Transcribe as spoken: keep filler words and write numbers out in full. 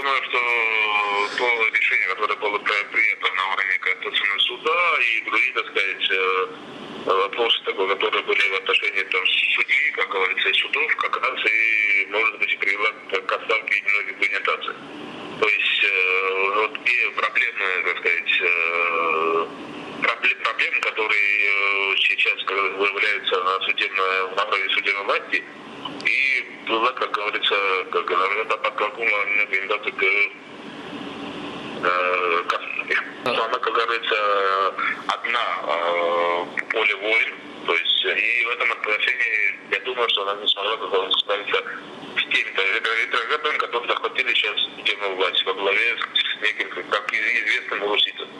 думаю, что то решение, которое было принято на уровне Конституционного суда и другие, так сказать, вопросы, которые были в отношении там, судей, как говорится, и судов, как раз и, может быть, привела к отставке многих принятаций. То есть вот те проблемы, так сказать, проблемы, которые сейчас выявляются на судебной, на уровне судебной власти, и была, как говорится, как говорится, подтолкнула мне кандидаты к она, как говорится, одна в поле воин. То есть, и в этом отношении, я думаю, что она не смогла справиться с теми